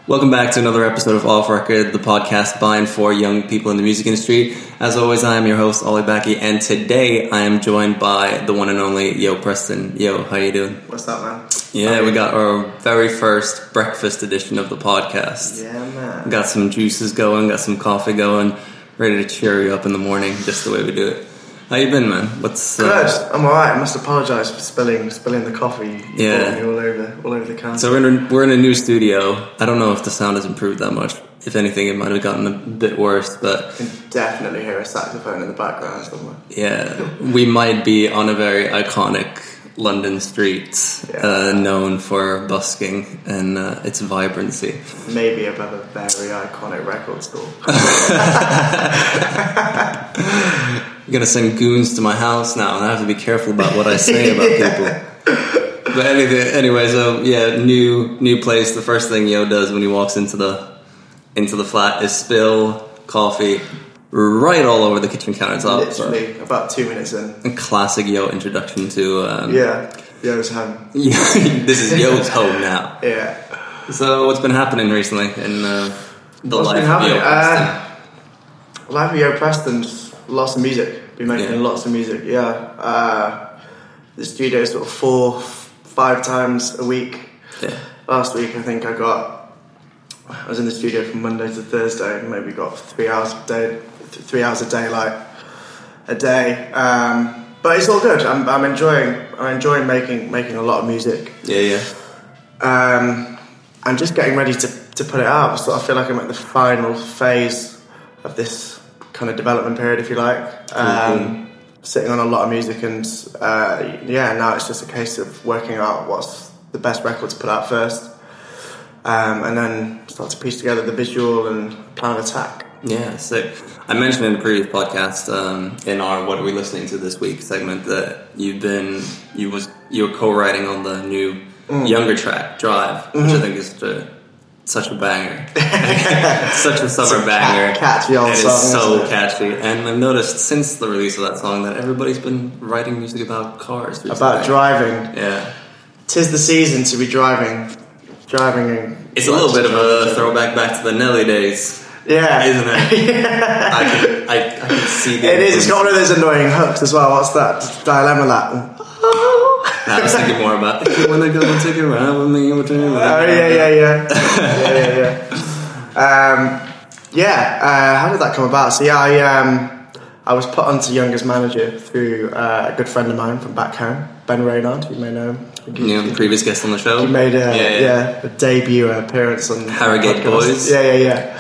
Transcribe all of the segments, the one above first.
Welcome back to another episode of Off Record, the podcast by and for young people in the music industry. As always, I am your host, Ollie Backy, and today I am joined by the one and only Yo Preston. Yo, how you doing? What's up, man? Yeah, we got our very first breakfast edition of the podcast. Yeah, man. We got some juices going, got some coffee going, ready to cheer you up in the morning, just the way we do it. How you been, man? What's good? I'm alright. I must apologise for spilling the coffee. Yeah, all over the counter. So we're in a new studio. I don't know if the sound has improved that much. If anything, it might have gotten a bit worse. But you can definitely hear a saxophone in the background somewhere. Yeah, we might be on a very iconic London street, known for busking and its vibrancy. Maybe above a very iconic record store. I'm gonna send goons to my house now, and I have to be careful about what I say about people. But anyway, so yeah, new place. The first thing Yo does when he walks into the flat is spill coffee right all over the kitchen countertop. Literally, about 2 minutes in. A classic Yo introduction to Yo's home. This is Yo's home now. Yeah. So what's been happening recently in the life of Yo Preston? Life of Yo Preston's lots of music. Been making lots of music. Yeah. The studio is sort of 4-5 times a week. Yeah. Last week I think I was in the studio from Monday to Thursday. Maybe got 3 hours a daylight a day. But it's all good. I'm enjoying making a lot of music. Yeah. I'm just getting ready to put it out. So I feel like I'm at the final phase of this kind of development period, if you like. Sitting on a lot of music, and now it's just a case of working out what's the best record to put out first, and then start to piece together the visual and plan of attack. Yeah, so I mentioned in the previous podcast, in our "What Are We Listening to This Week" segment, that you were co-writing on the new younger track "Drive," which I think is such a banger. Such a summer banger. Catchy old song. It's so catchy. And I've noticed since the release of that song that everybody's been writing music about cars recently. About driving. Yeah. 'Tis the season to be driving. It's a little bit of a throwback back to the Nelly days. Yeah. Isn't it? I can see the It is. It's got one of those annoying hooks as well. What's that? Dilemma lap. I was thinking more about if you want to go and take a ride with me. How did that come about? So I was put onto Young as manager through a good friend of mine from back home, Ben Reynard. You may know him. Previous guest on the show. He made a debut appearance on Harrogate Boys. Yeah.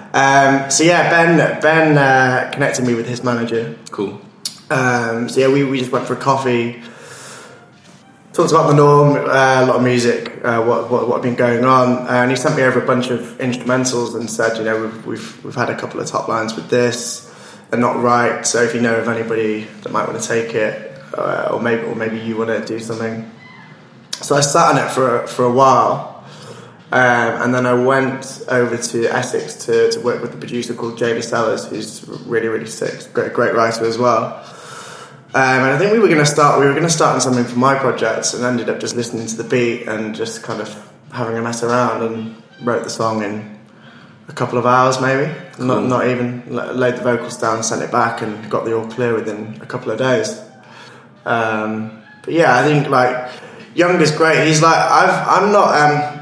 Ben connected me with his manager. Cool. We just went for a coffee. Talked about the norm, a lot of music, what had been going on, and he sent me over a bunch of instrumentals and said, we've had a couple of top lines with this, they're not right. So if you know of anybody that might want to take it, or maybe you want to do something. So I sat on it for a while, and then I went over to Essex to work with a producer called JD Sellers, who's really, really sick, great writer as well. And I think we were going to start on something for my projects, and ended up just listening to the beat and just kind of having a mess around, and wrote the song in a couple of hours maybe. Cool. Not even laid the vocals down, sent it back, and got the all clear within a couple of days. But yeah, I think like Young is great. He's like I'm not.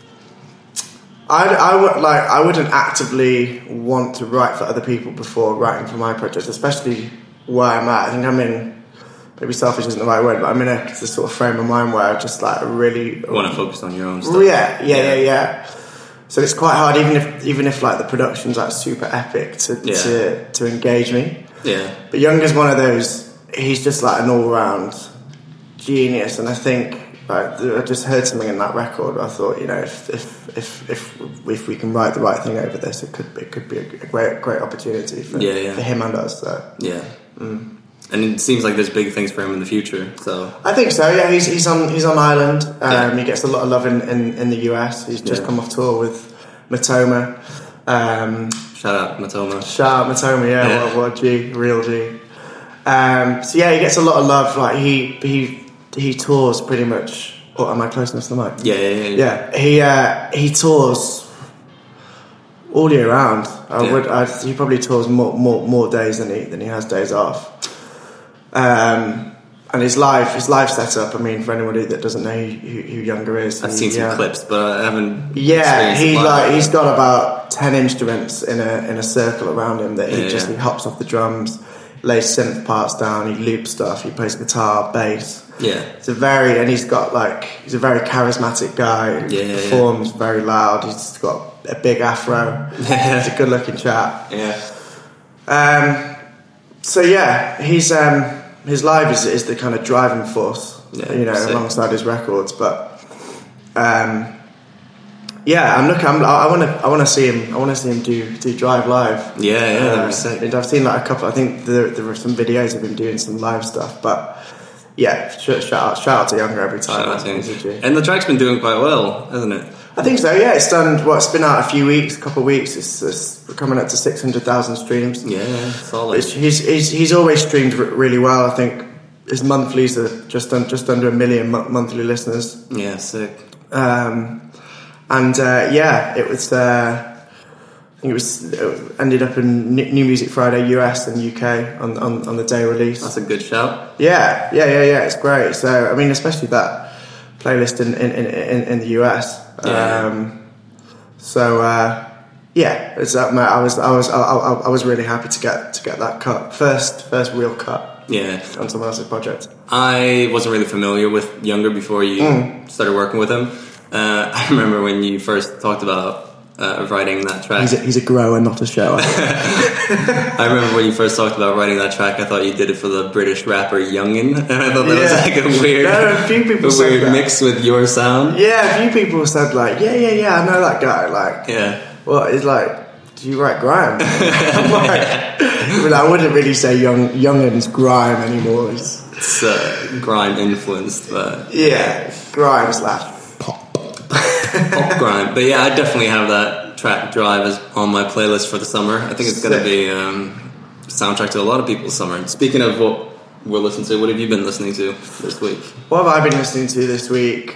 I wouldn't actively want to write for other people before writing for my projects, especially where I'm at. I think I'm in, maybe selfish isn't the right word, but I'm in a sort of frame of mind where I just like really want to focus on your own stuff. Yeah. So it's quite hard, even if like the production's like super epic to engage me. Yeah. But Young is one of those. He's just like an all-round genius, and I think like I just heard something in that record. I thought, if we can write the right thing over this, it could be a great opportunity for him and us. So yeah. And it seems like there's big things for him in the future. So I think so. Yeah, he's on Ireland. He gets a lot of love in the US. He's just come off tour with Matoma. Shout out Matoma. Yeah. What a G, real G. He gets a lot of love. Like he tours pretty much. Or am I close enough to the mic? Yeah. He tours all year round. Yeah. He probably tours more days than he has days off. And his live setup. I mean, for anybody that doesn't know who Younger is, I've seen some clips, but I haven't. Yeah, he's got about 10 instruments in a circle around him that he hops off the drums, lays synth parts down, he loops stuff, he plays guitar, bass. Yeah, he's a very charismatic guy. He performs very loud. He's got a big afro. He's a good looking chap. Yeah. So yeah, he's his live is the kind of driving force, alongside his records. But I want to see him. I want to see him do Drive live. Yeah, I've seen like a couple. I think there were some videos of him doing some live stuff, but. Yeah, shout out to Younger every time. And the track's been doing quite well, hasn't it? I think so. Yeah, it's done. It's been out a couple of weeks. It's coming up to 600,000 streams. Yeah, solid. He's always streamed really well. I think his monthlies are just under 1 million monthly listeners. Yeah, sick. It was. I think it ended up in New Music Friday US and UK on the day release. That's a good shout. Yeah, it's great. So I mean, especially that playlist in the US. I was really happy to get that cut first real cut. Yeah, on someone else's project. I wasn't really familiar with Younger before you started working with him. I remember when you first talked about writing that track. He's a grower, not a shower. I remember when you first talked about writing that track, I thought you did it for the British rapper Youngin, and I thought that was like a weird mix with your sound. Yeah, a few people said like, yeah, I know that guy. Like, well, it's like, do you write grime? I'm like, I wouldn't really say Youngin's grime anymore. It's grime influenced, but grime / pop grime. But yeah, I definitely have that track Drive as on my playlist for the summer. I think it's going to be soundtrack to a lot of people's summer. And speaking of what we'll listen to, what have you been listening to this week? What have I been listening to this week?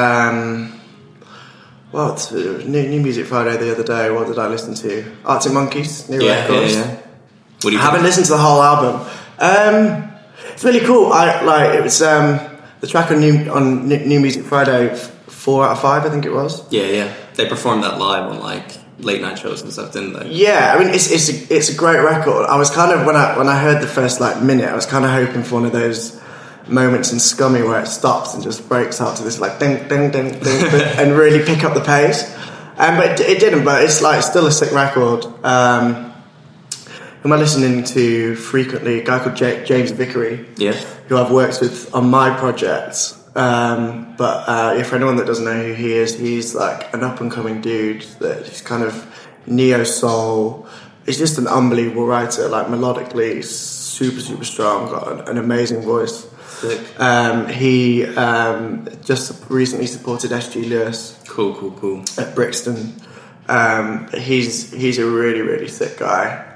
It's New Music Friday the other day. What did I listen to? Arctic Monkeys, new records. Yeah. I haven't listened to the whole album. It's really cool. It was the track on New Music Friday. 4 out of 5, I think it was. Yeah. They performed that live on like late night shows and stuff, didn't they? Yeah, I mean it's a great record. I was kind of when I heard the first minute, I was kind of hoping for one of those moments in Scummy where it stops and just breaks out to this like ding ding ding ding, ding and really pick up the pace. But it didn't. But it's like still a sick record. Who am I listening to frequently? A guy called James Vickery. Yeah. Who I've worked with on my projects. For anyone that doesn't know who he is, he's like an up and coming dude that he's kind of neo soul. He's just an unbelievable writer, like melodically super strong, got an amazing voice. Sick. He just recently supported SG Lewis. Cool. At Brixton. He's a really sick guy.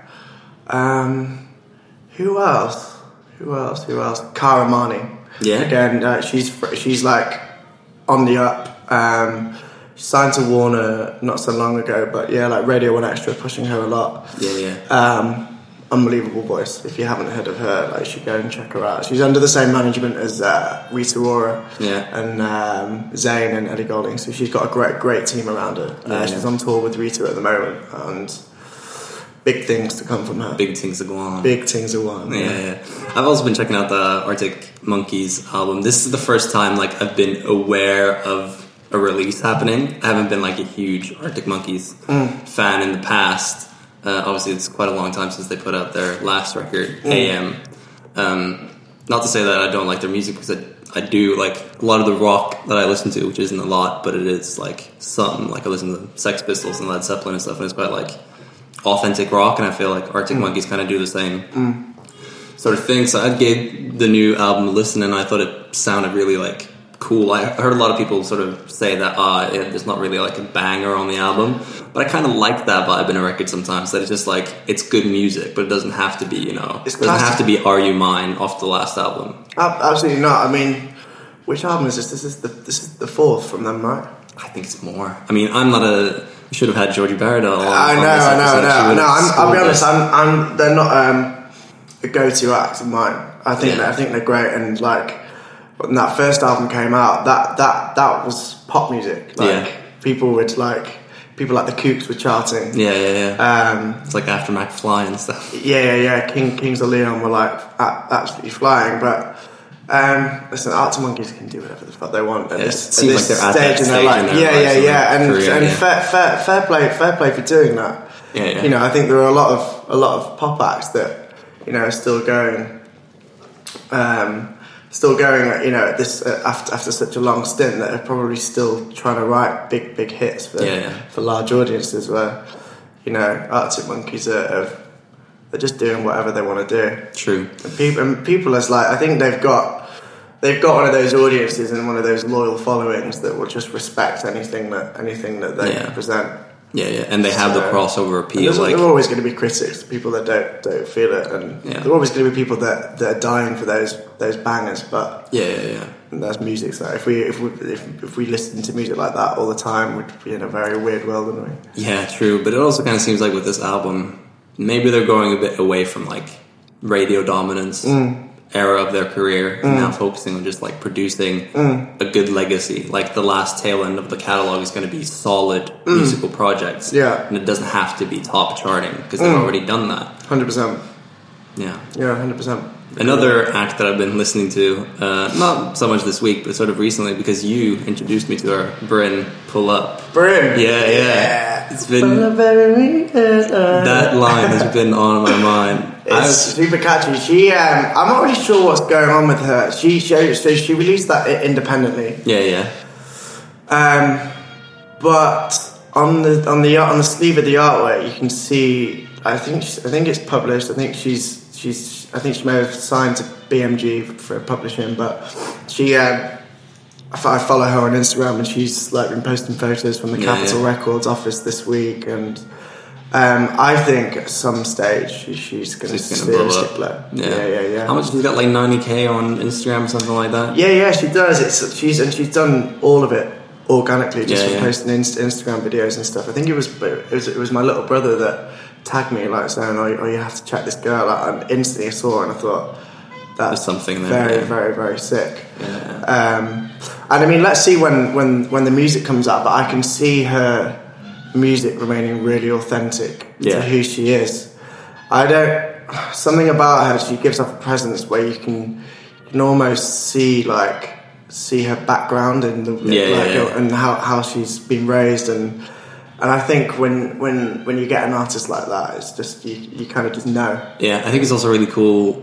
Who else? Cara Mani. Yeah. Again, she's like on the up. She signed to Warner not so long ago, but like Radio 1 Extra pushing her a lot. Yeah. Unbelievable voice. If you haven't heard of her, you should go and check her out. She's under the same management as Rita Ora and Zayn and Ellie Goulding, so she's got a great team around her. She's on tour with Rita at the moment, and big things to come from her. Big things to go on. Yeah. I've also been checking out the Arctic Monkeys album. This is the first time I've been aware of a release happening. I haven't been a huge Arctic Monkeys fan in the past. Obviously, it's quite a long time since they put out their last record, AM. Not to say that I don't like their music, because I do like a lot of the rock that I listen to, which isn't a lot, but it is something. I listen to Sex Pistols and Led Zeppelin and stuff, and it's quite authentic rock, and I feel like Arctic Monkeys kind of do the same sort of thing. So I gave the new album a listen, and I thought it sounded really cool. I heard a lot of people sort of say that there's not really a banger on the album, but I kind of like that vibe in a record sometimes, that it's just it's good music, but it doesn't have to be, it doesn't have to be Are You Mine off the last album. Absolutely not. I mean, which album is this? This is the fourth from them, right? I think it's more. I mean, I'm not You should have had Georgie Baradell. I know. I'll be honest. They're not a go-to act of mine. I think they're great, and like when that first album came out, that was pop music. Like people like the Kooks were charting. It's like after McFly and stuff. Kings of Leon were like absolutely flying, but. Listen, Arctic Monkeys can do whatever the fuck they want. It seems like they're at that stage in their life. And fair play for doing that. You know, I think there are a lot of pop acts that are still going. You know, this after such a long stint, that are probably still trying to write big hits for large audiences. Where Arctic Monkeys they're just doing whatever they want to do. True. And people is like, I think they've got one of those audiences and one of those loyal followings that will just respect anything that they present. And they have the crossover appeal. There are always going to be critics, people that don't feel it, and there are always going to be people that are dying for those bangers. But that's music. So if we listened to music like that all the time, we'd be in a very weird world, wouldn't we? Yeah, true. But it also kind of seems like with this album, maybe they're going a bit away from like radio dominance era of their career and now focusing on just like producing a good legacy. Like the last tail end of the catalog is going to be solid musical projects. And it doesn't have to be top charting because they've already done that. 100%. Yeah, 100%. Another act that I've been listening to, not so much this week, but sort of recently, because you introduced me to her, Bryn Pull Up. Bryn? Yeah. It's been... that line has been on my mind. It's super catchy. I'm not really sure what's going on with her. She released that independently. But on the sleeve of the artwork, you can see. I think it's published. I think she may have signed to BMG for publishing, but she. I follow her on Instagram, and she's like been posting photos from the Capitol Records office this week, and I think at some stage she's going to seriously blow. Yeah. How much? She's got like 90k on Instagram or something like that. Yeah, she does. She's done all of it organically, just from posting Instagram videos and stuff. I think it was my little brother that tagged me, like saying, "Oh, you have to check this girl out." And instantly I saw her and I thought, that's something there. Very, very sick. And I mean, let's see when the music comes out, but I can see her music remaining really authentic to who she is. Something about her, she gives off a presence where you can almost see her background and and how she's been raised, and I think when you get an artist like that, it's just you kind of just know. Yeah, I think it's also really cool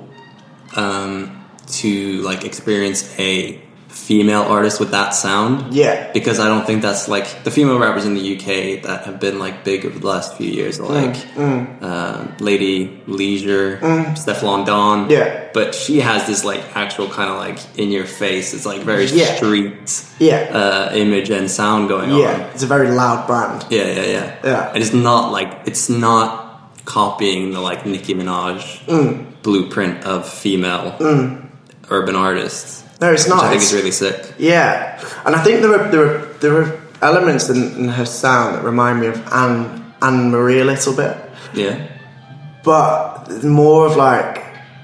to like experience a female artist with that sound. Because I don't think that's like the female rappers in the UK that have been like big over the last few years, like Lady Leisure, Stefflon Don. But she has this like actual kind of like in your face. It's like very street image and sound going on. It's a very loud brand. Yeah. And it's not copying the like Nicki Minaj blueprint of female urban artists. No, it's not. Which I think is really sick. Yeah, and I think there are elements in her sound that remind me of Anne Marie a little bit. Yeah, but more of like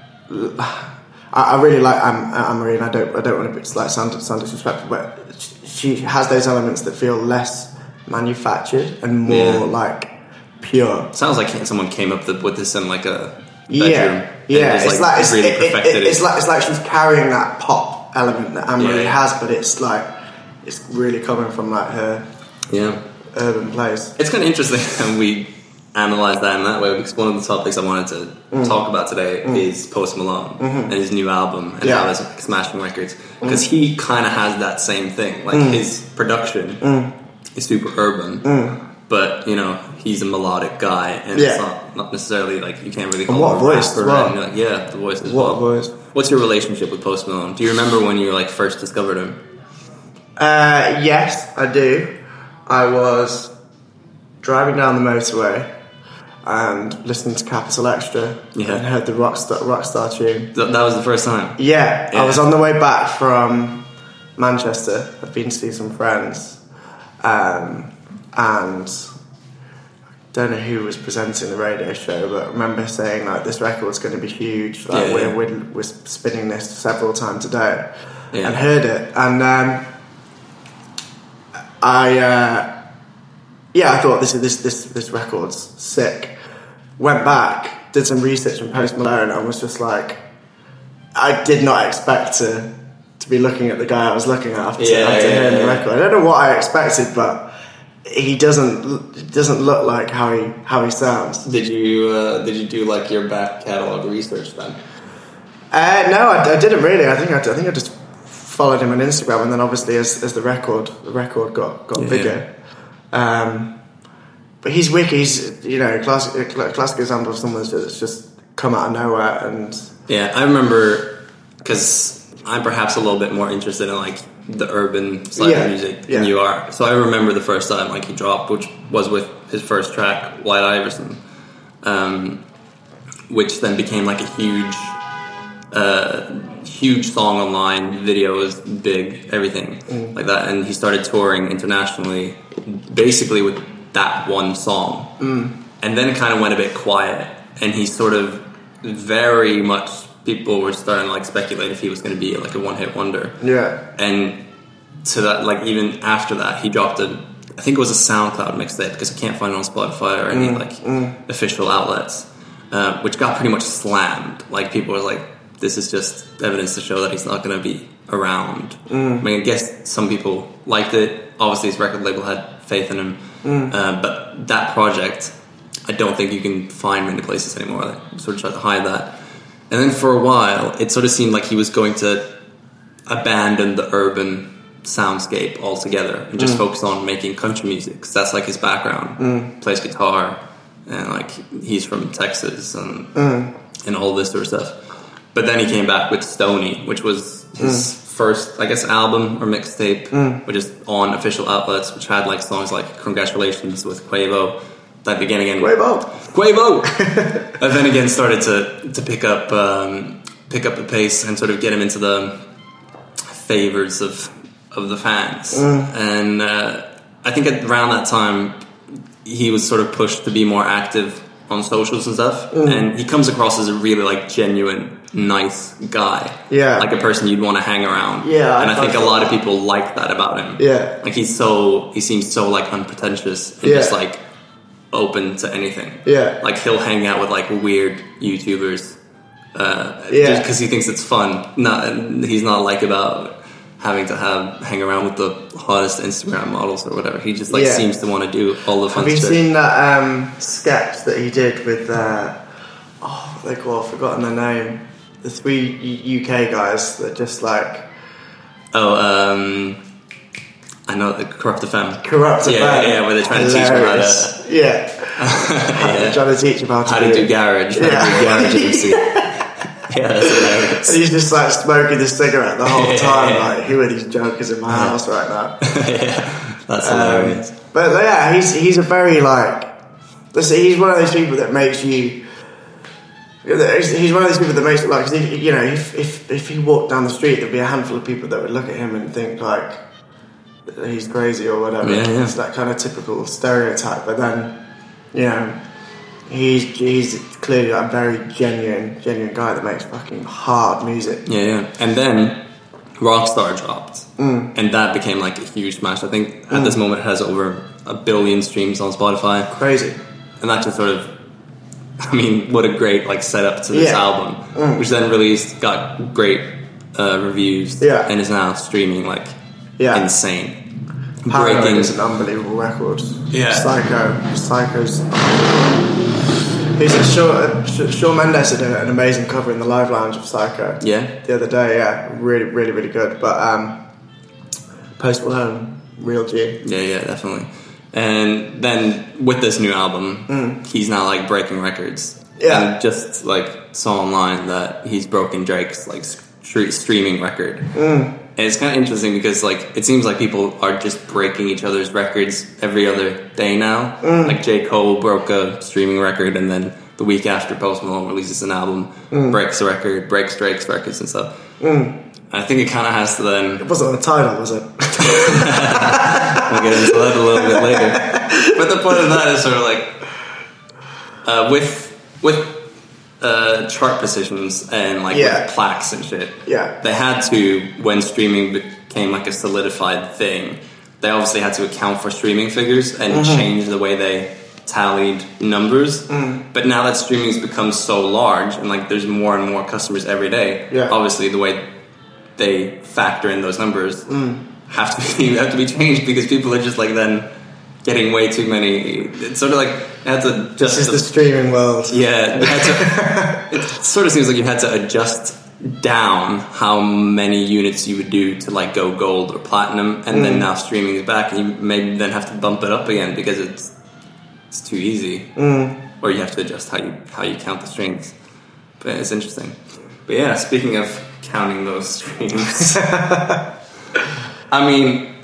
I really like Anne Marie, and I don't want to like sound disrespectful, but she has those elements that feel less manufactured and more like pure. Sounds like someone came up with this in like a bedroom. It's like she's carrying that pop element that Anne Marie has, but it's really coming from like her urban place. It's kind of interesting when we analyse that in that way, because one of the topics I wanted to talk about today is Post Malone and his new album and how it's like smashing records, because he kind of has that same thing, like his production is super urban, but he's a melodic guy, and it's not necessarily like you can't really call him a voice rapper. well. And the voice as well. Voice. What's your relationship with Post Malone? Do you remember when you like first discovered him? Yes, I do. I was driving down the motorway and listening to Capital Extra and heard the Rockstar tune. That was the first time? Yeah, I was on the way back from Manchester. I'd been to see some friends, and don't know who was presenting the radio show, but I remember saying like, this record's going to be huge. Like we're spinning this several times a day, and heard it, and I thought this record's sick. Went back, did some research on Post Malone, and was just like, I did not expect to be looking at the guy I was looking at after hearing the record. I don't know what I expected, but he doesn't look like how he sounds. Did you do like your back catalog research then? No, I didn't really. I think I just followed him on Instagram, and then obviously as the record got bigger. But he's wicked. He's classic example of someone that's just come out of nowhere. And I remember, because I'm perhaps a little bit more interested in like the urban side of music than you are. So I remember the first time like he dropped, which was with his first track, White Iverson, which then became like a huge song online. Video was big, everything like that, and he started touring internationally, basically with that one song. And then it kind of went a bit quiet, and he sort of very much. People were starting to like speculate if he was going to be like a one-hit wonder. Yeah. And to that, like even after that, he dropped I think it was a SoundCloud mixtape, because I can't find it on Spotify or any official outlets, which got pretty much slammed. Like people were like, "This is just evidence to show that he's not going to be around." I mean, I guess some people liked it. Obviously, his record label had faith in him, but that project, I don't think you can find many places anymore. They sort of tried to hide that. And then for a while, it sort of seemed like he was going to abandon the urban soundscape altogether and just focus on making country music, because that's like his background. Plays guitar, and like he's from Texas and all this sort of stuff. But then he came back with Stoney, which was his first, I guess, album or mixtape, which is on official outlets, which had like songs like "Congratulations" with Quavo. That began again. Quavo, and then again started to pick up the pace and sort of get him into the favorites of the fans. And I think around that time he was sort of pushed to be more active on socials and stuff. And he comes across as a really like genuine, nice guy. Yeah, like a person you'd want to hang around. Yeah, and I think a lot of people like that about him. Yeah, like he seems so like unpretentious and just like open to anything. Yeah, like he'll hang out with like weird YouTubers just because he thinks it's fun. He's not like about having to hang around with the hottest Instagram models or whatever. He just like seems to want to do all the fun stuff. Have you seen that sketch that he did with what they call, I've forgotten their name, the 3 UK guys that just like I know, the Corrupt FM. Yeah, where they're trying to teach him how to... They're trying to teach him how to do garage. How to do garage MC. Yeah, that's hilarious. And he's just like smoking the cigarette the whole time. Like, who are these jokers in my house right now? That's hilarious. But yeah, he's a very like... He's one of those people that makes you... He's one of those people that makes it like... You know, if he walked down the street, there'd be a handful of people that would look at him and think like... he's crazy or whatever. It's that kind of typical stereotype, but then you know he's clearly a very genuine guy that makes fucking hard music. And then Rockstar dropped, and that became like a huge smash. I think at this moment it has over 1 billion streams on Spotify. Crazy. And that just sort of, I mean, what a great like setup to this album, which then released, got great reviews, and is now streaming like insane. Paranoid is an unbelievable record. Psycho's. Shawn Mendes did an amazing cover in the Live Lounge of Psycho. The other day, really, really, really good. But Post Malone, real G. Yeah, definitely. And then with this new album, he's now like breaking records. And just like saw online that he's broken Drake's like streaming record. And it's kind of interesting because like it seems like people are just breaking each other's records every other day now. Like J. Cole broke a streaming record, and then the week after Post Malone releases an album, breaks a record, breaks Drake's records and stuff. I think it kind of has to then... It wasn't on the title, was it? We'll get into that a little bit later. But the point of that is sort of like, with chart positions and like with plaques and shit. Yeah. They had to, when streaming became like a solidified thing, they obviously had to account for streaming figures and change the way they tallied numbers. But now that streaming's become so large and like there's more and more customers every day, obviously the way they factor in those numbers have to be changed, because people are just like then getting way too many. It's sort of like had to just. This is the streaming world. Yeah, it sort of seems like you had to adjust down how many units you would do to like go gold or platinum, and then now streaming is back, and you maybe then have to bump it up again because it's too easy, or you have to adjust how you count the streams. But it's interesting. But yeah, speaking of counting those streams, I mean,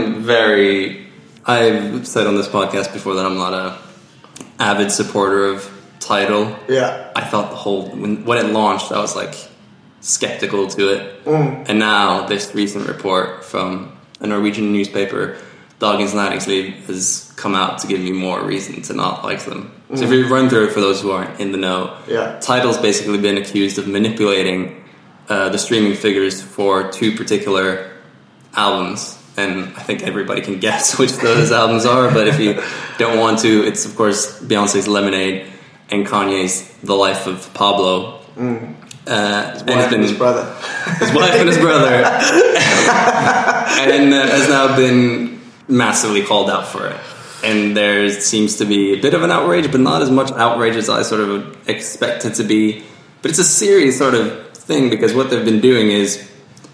I've said on this podcast before that I'm not a avid supporter of Tidal. Yeah. I thought when it launched, I was like skeptical to it. And now this recent report from a Norwegian newspaper, Dagens Næringsliv, has come out to give me more reason to not like them. So if you run through it for those who aren't in the know, Tidal's basically been accused of manipulating the streaming figures for two particular albums. And I think everybody can guess which those albums are, but if you don't want to, it's of course Beyonce's Lemonade and Kanye's The Life of Pablo. His wife and his brother. His wife and his brother. And has now been massively called out for it. And there seems to be a bit of an outrage, but not as much outrage as I sort of expect it to be. But it's a serious sort of thing, because what they've been doing is,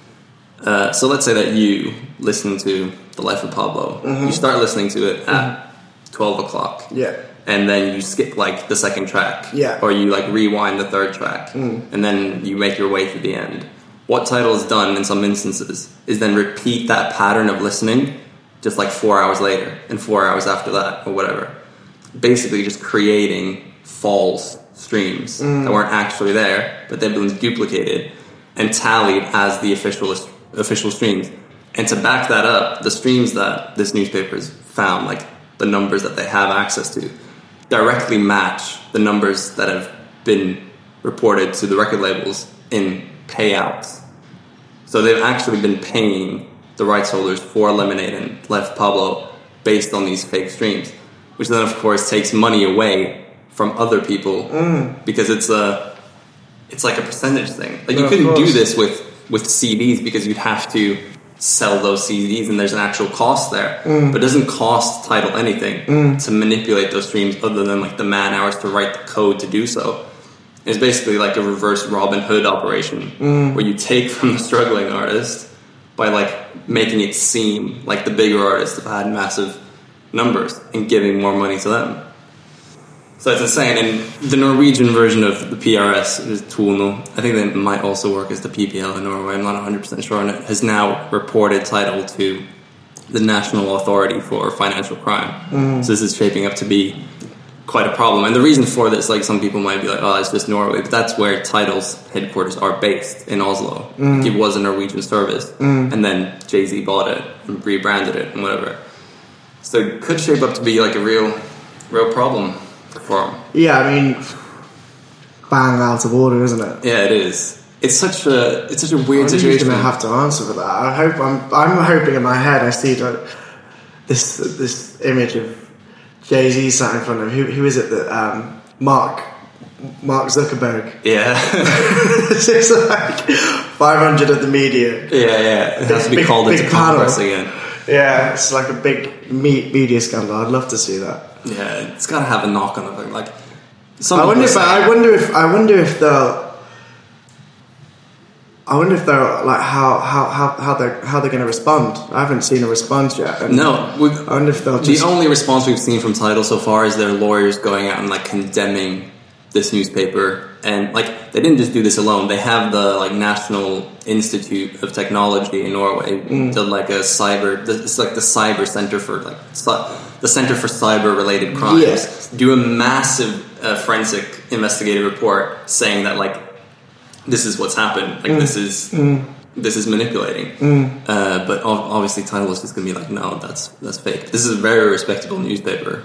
so let's say that you listen to The Life of Pablo. You start listening to it at 12 o'clock. Yeah. And then you skip like the second track. Yeah. Or you like rewind the third track. And then you make your way through the end. What Tidal's done in some instances is then repeat that pattern of listening just like 4 hours later and 4 hours after that or whatever. Basically just creating false streams that weren't actually there, but they've been duplicated and tallied as the official streams. And to back that up, the streams that this newspaper's found, like the numbers that they have access to, directly match the numbers that have been reported to the record labels in payouts. So they've actually been paying the rights holders for Lemonade and Life of Pablo based on these fake streams, which then of course takes money away from other people because it's like a percentage thing. Like you couldn't do this with CDs, because you'd have to sell those CDs and there's an actual cost there. But it doesn't cost Tidal anything to manipulate those streams other than like the man hours to write the code to do so. It's basically like a reverse Robin Hood operation where you take from the struggling artist by like making it seem like the bigger artists have had massive numbers and giving more money to them. So it's insane. And the Norwegian version of the PRS is Tono. I think they might also work as the PPL in Norway. I'm not 100% sure on it. Has now reported Tidal to the National Authority for Financial Crime. So this is shaping up to be quite a problem. And the reason for this, like some people might be like, oh, it's just Norway. But that's where Tidal's headquarters are based, in Oslo. Like it was a Norwegian service. And then Jay-Z bought it and rebranded it and whatever. So it could shape up to be like a real problem. Yeah, I mean, bang out of order, isn't it? Yeah, it is. It's such a weird situation. Who's going to have to answer for that? I'm hoping in my head I see this image of Jay-Z sat in front of him. Who is it that Mark Zuckerberg? Yeah, it's like 500 of the media. Yeah. It has to be called into Congress again. Yeah, it's like a big media scandal. I'd love to see that. Yeah, it's got to have a knock-on effect. Like, I wonder if they're like how they're going to respond. I haven't seen a response yet. I wonder if they'll just. The only response we've seen from Tidal so far is their lawyers going out and like condemning this newspaper, and like they didn't just do this alone. They have the like National Institute of Technology in Norway did like a cyber. It's like the cyber center for like the Center for Cyber Related Crimes. Do a massive forensic investigative report saying that like this is what's happened. Like this is manipulating. But obviously Tidal is just going to be like, no, that's fake. This is a very respectable newspaper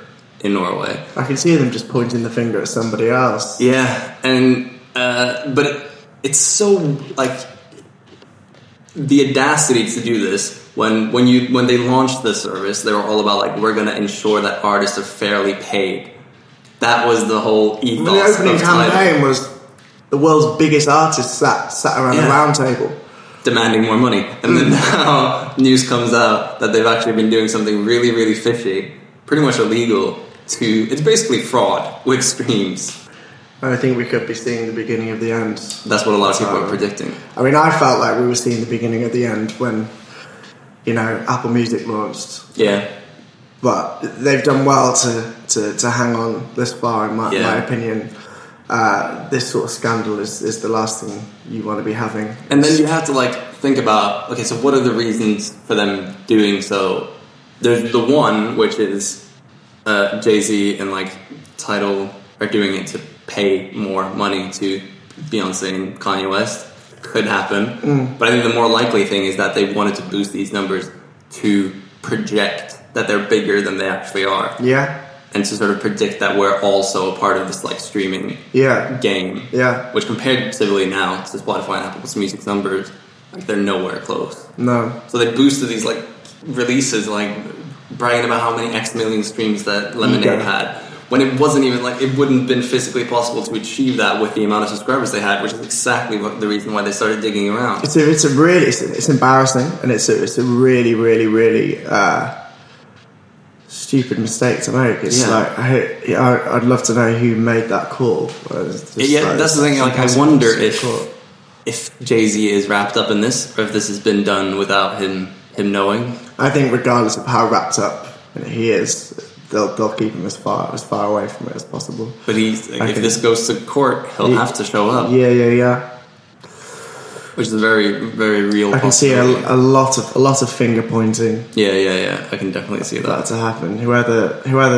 in Norway. I can see them just pointing the finger at somebody else. Yeah, and but it's so like the audacity to do this. When they launched the service, they were all about like, we're going to ensure that artists are fairly paid. That was the whole ethos. The opening campaign was the world's biggest artists sat around a round table demanding more money, and then now news comes out that they've actually been doing something really, really fishy, pretty much illegal. It's basically fraud with streams. I think we could be seeing the beginning of the end. That's what a lot of people are predicting. I mean, I felt like we were seeing the beginning of the end when, Apple Music launched. Yeah. But they've done well to hang on this far, in my opinion. This sort of scandal is the last thing you want to be having. And then you have to think about, okay, so what are the reasons for them doing so? There's the one, which is Jay-Z and Tidal are doing it to pay more money to Beyonce and Kanye West. Could happen. But I think the more likely thing is that they wanted to boost these numbers to project that they're bigger than they actually are. Yeah. And to sort of predict that we're also a part of this streaming game. Yeah. Which comparatively now to Spotify and Apple Music's numbers, they're nowhere close. No. So they boosted these releases, bragging about how many X million streams that Lemonade had. When it wasn't even it wouldn't have been physically possible to achieve that with the amount of subscribers they had, which is exactly the reason why they started digging around. It's embarrassing, and it's a really, really, really stupid mistake to make. It's I'd love to know who made that call. That's the thing. I wonder if Jay-Z is wrapped up in this, or if this has been done without him knowing. I think regardless of how wrapped up he is, they'll keep him as far away from it as possible. But if this goes to court, he'll have to show up. Yeah. Which is a very, very real. I can see a lot of finger pointing. Yeah. I can definitely see that to happen. Whoever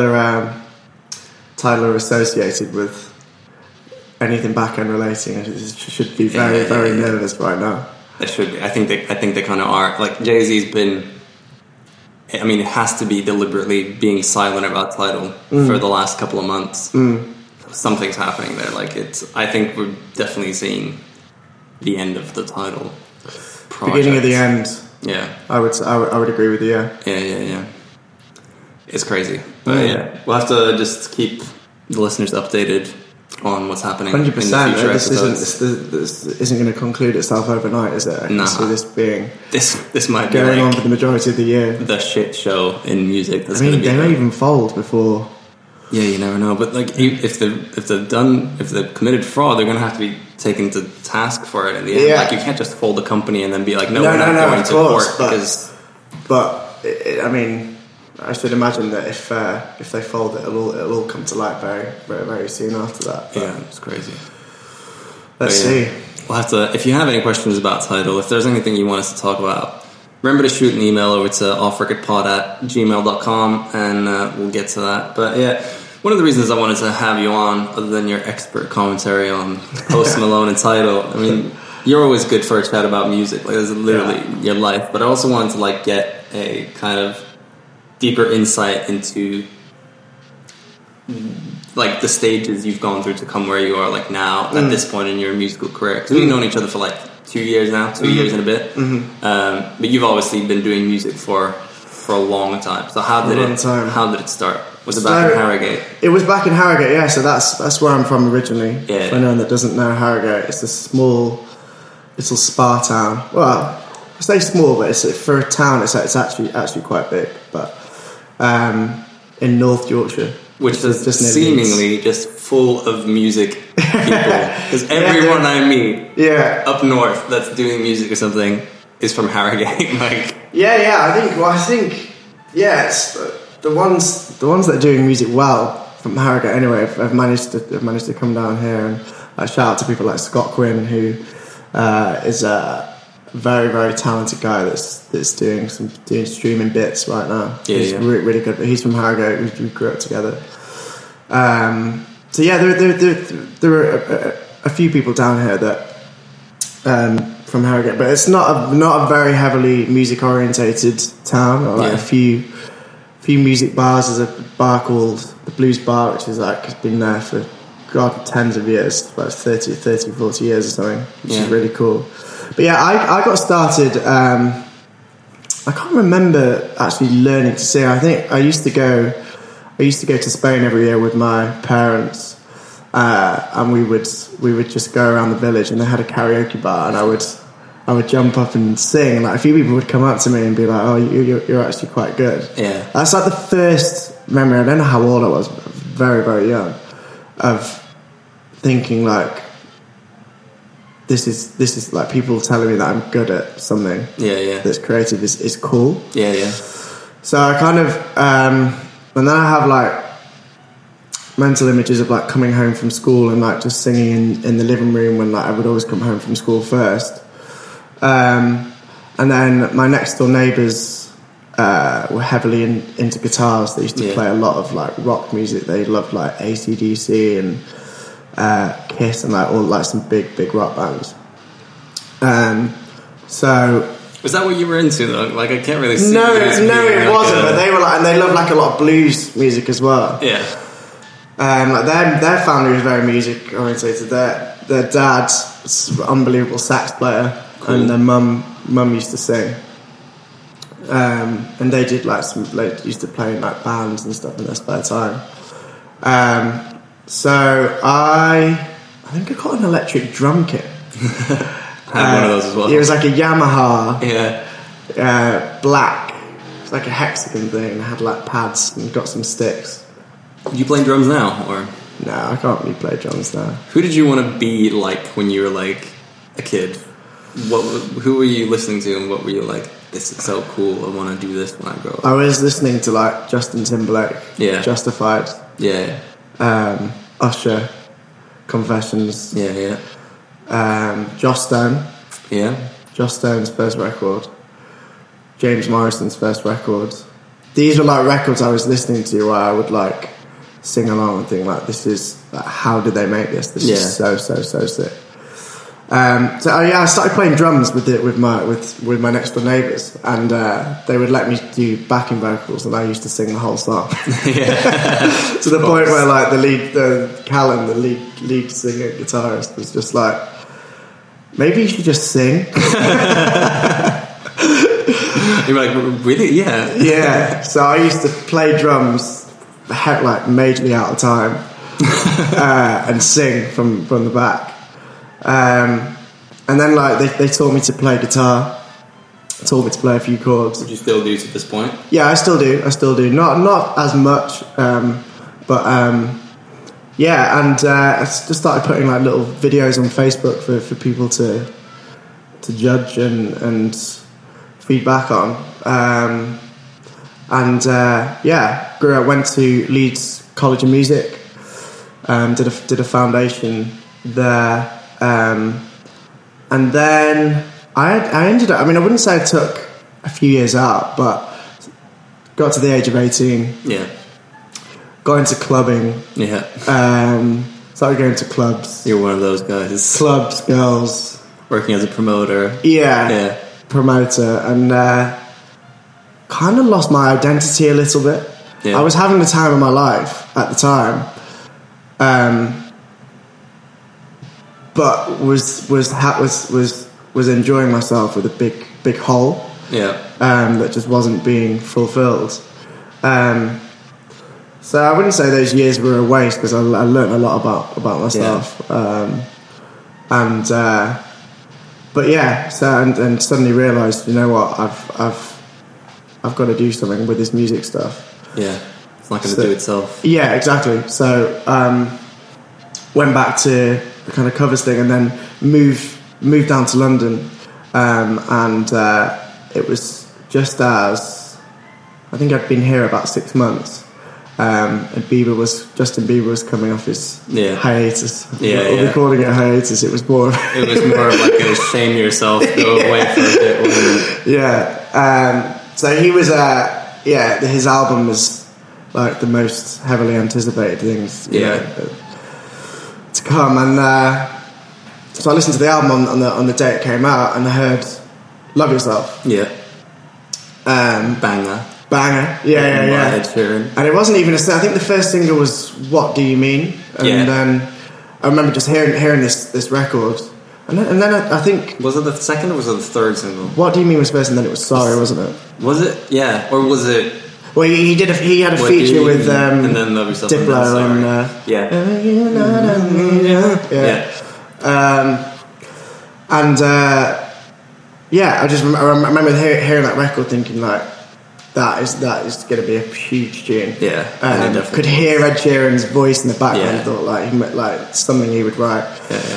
Tyler associated with anything back end relating should be very, very nervous right now. They should be. I think they kind of are. Jay-Z's been. I mean, it has to be deliberately being silent about Tidal for the last couple of months. Something's happening there. I think we're definitely seeing the end of the Tidal project. Beginning of the end. Yeah, I would agree with you. Yeah. It's crazy, but we'll have to just keep the listeners updated on what's happening. 100%. In the future episodes. This isn't going to conclude itself overnight, is it? I can see this being this might going be on for the majority of the year. The shit show in music. They may even fold before. Yeah, you never know. But if they've committed fraud, they're going to have to be taken to task for it in the end. Yeah. You can't just fold the company and then be like, no, we're not going to court. I mean, I should imagine that if they fold it, it'll all come to light very, very, very soon after that. But yeah, it's crazy. Let's see. We'll have to. If you have any questions about Tidal, if there's anything you want us to talk about, remember to shoot an email over to offrecordpod@gmail.com, and we'll get to that. But yeah, one of the reasons I wanted to have you on, other than your expert commentary on Post Malone and Tidal, I mean, you're always good for a chat about music. It's literally your life. But I also wanted to get a kind of deeper insight into the stages you've gone through to come where you are now at this point in your musical career, because we've known each other for 2 years now, 2 years and a bit. But you've obviously been doing music for a long time. So how did it start? Was it back in Harrogate? It was back in Harrogate, yeah. So that's where I'm from originally. Yeah. For anyone that doesn't know Harrogate, it's a small little spa town. Well, I say small, but for a town, it's actually quite big. But in North Yorkshire, which is just seemingly just full of music people, because everyone I meet up north that's doing music or something is from Harrogate. I think it's the ones that are doing music well from Harrogate anyway have managed to come down here, and shout out to people like Scott Quinn, who is a very, very talented guy that's doing streaming bits right now. He's really good. But he's from Harrogate. We grew up together. So yeah, there are a few people down here that from Harrogate, but it's not a very heavily music orientated town. Or a few few music bars. There's a bar called the Blues Bar, which is like, has been there for, God, tens of years, about 30, 40 years or something, which is really cool. But yeah, I got started, I can't remember actually learning to sing. I think I used to go to Spain every year with my parents, and we would just go around the village, and they had a karaoke bar, and I would jump up and sing. Like, a few people would come up to me and be like, "Oh, you're actually quite good." Yeah, that's like the first memory. I don't know how old I was, but very, very young, of thinking like, this is like people telling me that I'm good at something. Yeah. That's creative is cool. Yeah. So I kind of, and then I have like mental images of like coming home from school and like just singing in the living room when like I would always come home from school first. And then my next door neighbours were heavily into guitars. They used to play a lot of like rock music. They loved like AC/DC and Kiss and like all like some big rock bands. So was that what you were into though? Like, I can't really see. No, it wasn't. But they were like, and they loved like a lot of blues music as well. Yeah. Like their family was very music orientated. Their dad's an unbelievable sax player, and their mum used to sing. And they did like used to play in like bands and stuff in their spare time. So I think I got an electric drum kit. I had one of those as well. It was like a Yamaha. Yeah. Black. It's like a hexagon thing. It had like pads and got some sticks. You playing drums now, or? No, I can't really play drums now. Who did you want to be like when you were like a kid? Who were you listening to, and what were you like? This is so cool. I want to do this when I grow up. I was listening to like Justin Timberlake. Yeah. Justified. Yeah. Usher. Confessions. Yeah. Joss Stone. Yeah. Joss Stone's first record. James Morrison's first record. These were like records I was listening to where I would like sing along and think like, this is like, how did they make this? This is so sick. I started playing drums with my next door neighbours, and they would let me do backing vocals, and I used to sing the whole song. To the point where like Callan, the lead singer guitarist, was just like, maybe you should just sing. You're like, really? Yeah. Yeah. So I used to play drums like majorly out of time and sing from the back. And then like they taught me to play guitar, taught me to play a few chords. Would you still do to this point? Yeah, I still do. Not as much, but yeah. And I just started putting like little videos on Facebook for people to judge and feedback on. Grew up, went to Leeds College of Music, did a foundation there. And then I ended up, I mean, I wouldn't say I took a few years out, but got to the age of 18. Yeah. Got into clubbing. Yeah. Started going to clubs. You're one of those guys. Clubs, girls. Working as a promoter. Yeah. Promoter. And kind of lost my identity a little bit. Yeah. I was having the time of my life at the time. But was enjoying myself with a big hole. Yeah. That just wasn't being fulfilled. So I wouldn't say those years were a waste, because I learned a lot about myself. Yeah. But yeah, so and suddenly realised, you know what, I've got to do something with this music stuff. Yeah, it's not going to do itself. Yeah, exactly. So went back to the kind of covers thing, and then moved down to London, and it was just as I think I'd been here about 6 months, and Justin Bieber was coming off his hiatus. We're calling it a hiatus. It was more. It was more of like a shame yourself, go away for a bit, wasn't it? Yeah. So he was. His album was like the most heavily anticipated things. You know, to come, and so I listened to the album on the day it came out, and I heard "Love Yourself." Yeah. Banger. Banger. Yeah. Ed Sheeran. And it wasn't even I think the first single was What Do You Mean? And then I remember just hearing this record. And then I think... Was it the second or was it the third single? What Do You Mean was first, and then it was Sorry, wasn't it? Was it? Yeah. Or was it... Well, he had a feature with and then Love Yourself Diplo and I just remember hearing that record, thinking like that is going to be a huge tune. Yeah, could hear Ed Sheeran's voice in the background. Thought like something he would write.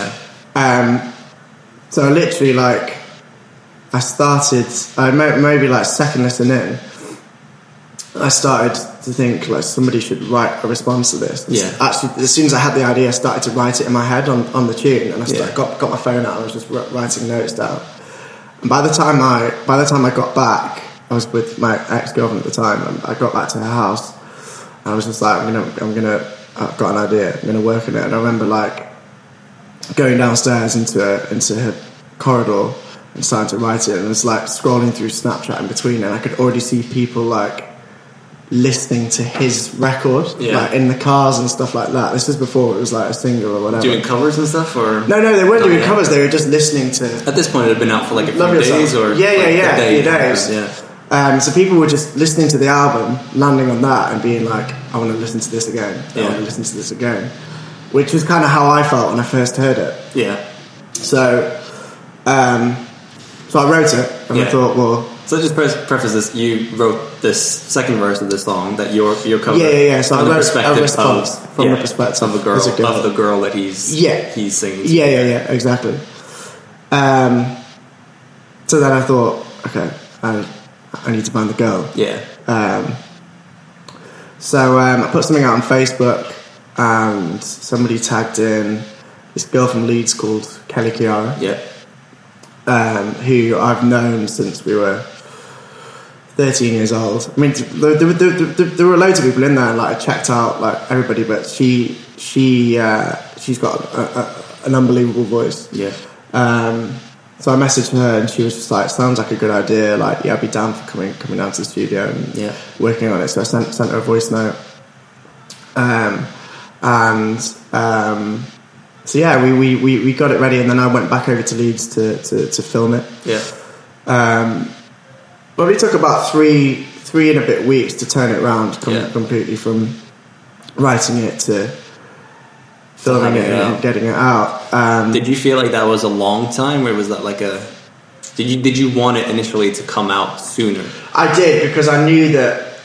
So literally, like, I started maybe like second listen in. I started to think like somebody should write a response to this. Actually, as soon as I had the idea, I started to write it in my head on the tune, and I got my phone out. And I was just writing notes down. And by the time I got back, I was with my ex-girlfriend at the time. And I got back to her house, and I was just like, I've got an idea. I'm gonna work on it. And I remember like going downstairs into her corridor and starting to write it. And it was like scrolling through Snapchat in between, and I could already see people like listening to his record, like in the cars and stuff like that. This was before it was like a single or whatever. Doing covers and stuff, or no, they weren't doing covers. They were just listening to. At this point, it had been out for like a few days, or a few days. So people were just listening to the album, landing on that, and being like, "I want to listen to this again. I want to listen to this again," which was kind of how I felt when I first heard it. Yeah. So I wrote it, and I thought, well. So just preface this. You wrote this second verse of this song that you're covering. Yeah. So I wrote a response from the perspective of the girl that he's singing. Yeah, exactly. So then I thought, okay, I need to find the girl. Yeah. So I put something out on Facebook, and somebody tagged in this girl from Leeds called Kelly Chiara. Yeah. Who I've known since we were 13 years old. I mean, there were loads of people in there, and like I checked out like everybody, but she's got an unbelievable voice. Yeah. So I messaged her, and she was just like, "Sounds like a good idea. Like, yeah, I'd be down for coming down to the studio and working on it." So I sent her a voice note. So yeah, we got it ready, and then I went back over to Leeds to film it. Yeah. But it took about three and a bit weeks to turn it around completely from writing it to filming it and getting it out. Did you feel like that was a long time, or was that like a? Did you want it initially to come out sooner? I did, because I knew that.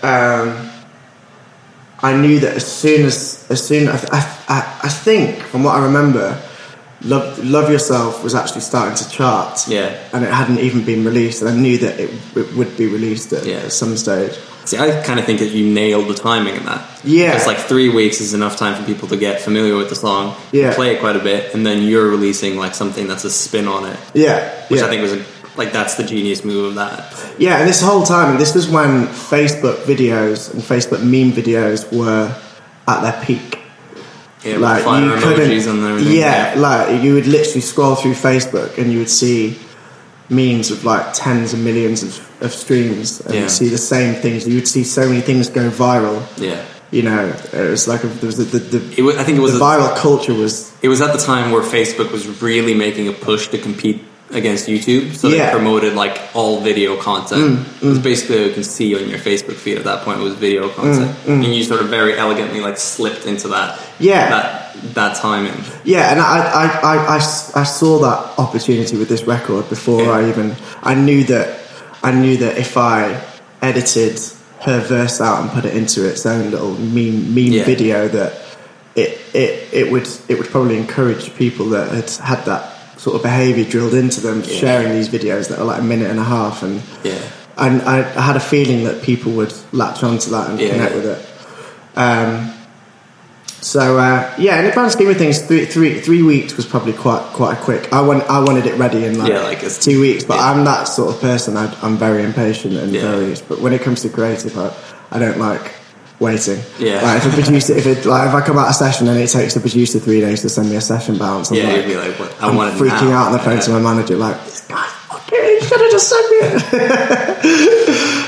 As soon I think from what I remember, Love Yourself was actually starting to chart, and it hadn't even been released, and I knew that it would be released at some stage. See, I kind of think that you nailed the timing in that. Yeah, it's like 3 weeks is enough time for people to get familiar with the song, play it quite a bit, and then you're releasing like something that's a spin on it. Which I think was that's the genius move of that. Yeah, and this whole time, and this was when Facebook videos and Facebook meme videos were at their peak. Yeah, like you couldn't. And everything. Like you would literally scroll through Facebook and you would see memes of like tens of millions of streams, and you'd see the same things. You would see so many things go viral. Yeah. You know, it was like there was I think it was the viral culture was. It was at the time where Facebook was really making a push to compete against YouTube, so they promoted like all video content. It was basically what you can see on your Facebook feed at that point was video content, and you sort of very elegantly like slipped into that. That timing. Yeah, and I saw that opportunity with this record before I knew that if I edited her verse out and put it into its own little meme video, that it would probably encourage people that had that sort of behaviour drilled into them, sharing these videos that are like a minute and a half, and I had a feeling that people would latch onto that and connect with it. In the grand scheme of things, 3 weeks was probably quite quick. I wanted it ready in like 2 weeks, but I'm that sort of person. I'm very impatient and but when it comes to creative, I don't like waiting. Like if I come out of a session and it takes the producer 3 days to send me a session bounce, I'm you'd be like, what? I'm freaking out on the phone to my manager, like, this guy fucking should have just sent me it.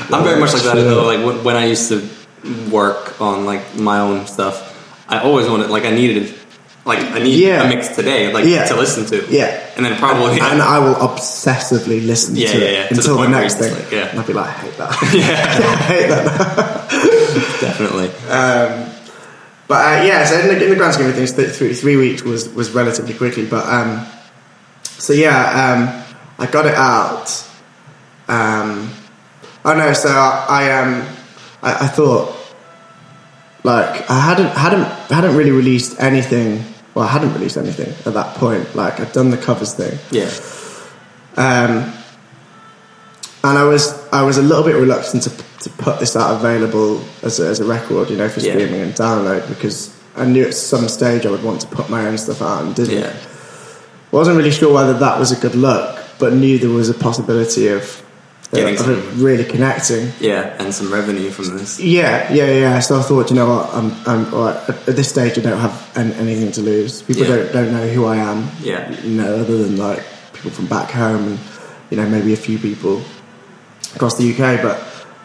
I'm very much like that. Though, like when I used to work on like my own stuff, I always wanted, like, I need a mix today, like, to listen to. Yeah. And then probably... And I will obsessively listen to it until the next thing. Like, and I'll be like, I hate that. I hate that. Definitely. So in the grand scheme of things, 3 weeks was relatively quickly. But, I got it out. I thought... Like, I hadn't really released anything. Well, I hadn't released anything at that point. Like, I'd done the covers thing. Yeah. And I was a little bit reluctant to put this out available as a record, for streaming and download, because I knew at some stage I would want to put my own stuff out and didn't. Yeah. Wasn't really sure whether that was a good look, but knew there was a possibility of it really connecting. Yeah, and some revenue from this. Yeah. So I thought, I'm all right. At this stage I don't have anything to lose. People don't know who I am. Yeah. Other than like people from back home and maybe a few people across the UK. But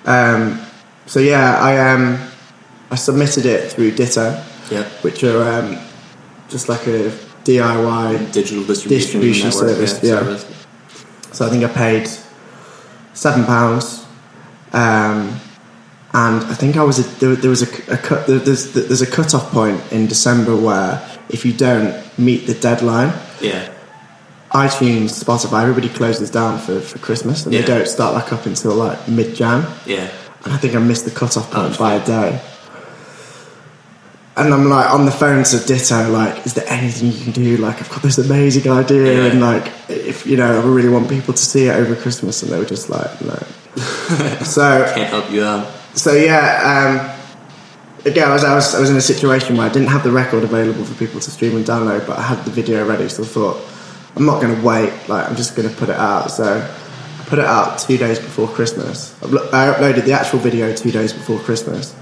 I submitted it through Ditto. Yeah. Which are just like a DIY digital distribution service. Service. So I think I paid £7, and I think there was a cut-off point in December where if you don't meet the deadline, iTunes, Spotify, everybody closes down for Christmas, and they don't start back up until like mid-Jan. Yeah, and I think I missed the cut-off point by a day. And I'm like on the phone to Ditto, like, is there anything you can do? Like, I've got this amazing idea, and like, if I really want people to see it over Christmas, and they were just like, no. So can't help you out. So again, I was in a situation where I didn't have the record available for people to stream and download, but I had the video ready, so I thought, I'm not going to wait. Like, I'm just going to put it out. So I put it out 2 days before Christmas. I uploaded the actual video 2 days before Christmas.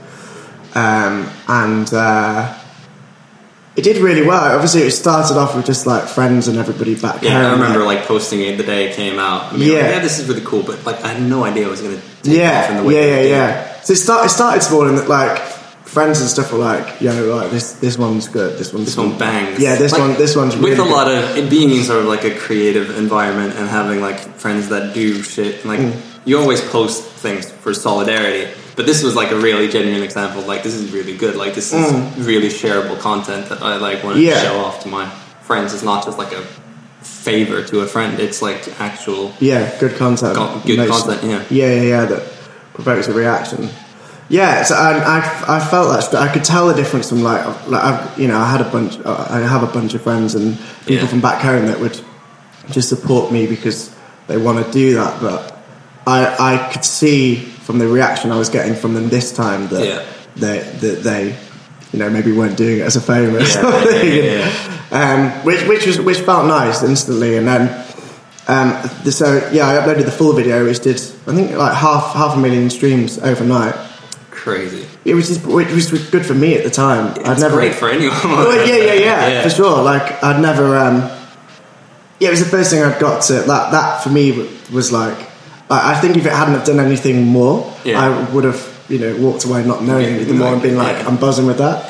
It did really well. Obviously, it started off with just like friends and everybody back home. I remember like posting it the day it came out. This is really cool, but like I had no idea it was going to take off in the way it did. So it started small, and like friends and stuff were like, like this one's good. This one bangs. Yeah, this one's really with a good. lot of it being in sort of like a creative environment and having like friends that do shit. And, like you always post things for solidarity. But this was like a really genuine example. Like, this is really good. Like, this is really shareable content that I like wanted to show off to my friends. It's not just like a favor to a friend. It's like actual good content. Good content. Yeah. That provokes a reaction. Yeah. So I felt that I could tell the difference from like I have a bunch of friends and people from back home that would just support me because they want to do that. But I could see from the reaction I was getting from them this time that they maybe weren't doing it as a favour or something. Which felt nice instantly. And then I uploaded the full video, which did I think like half a million streams overnight. Crazy. It was good for me at the time. It's great for anyone. For sure. Like I'd never. It was the first thing I'd got to. That for me was like. I think if it hadn't have done anything more, I would have, walked away not knowing anything more and been like, I'm buzzing with that.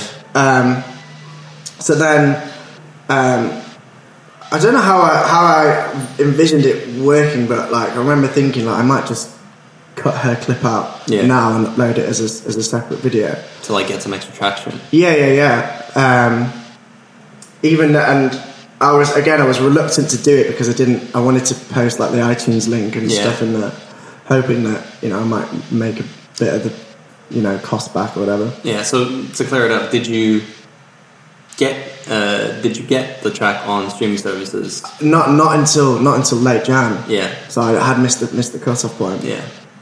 So then, I don't know how I envisioned it working, but like I remember thinking like I might just cut her clip out now and upload it as a separate video to like get some extra traction. I was reluctant to do it because I wanted to post like the iTunes link and stuff in there, hoping that I might make a bit of the cost back or whatever. Yeah. So to clear it up, did you get the track on streaming services? Not until late Jan. Yeah. So I had missed the cut-off point. Yeah.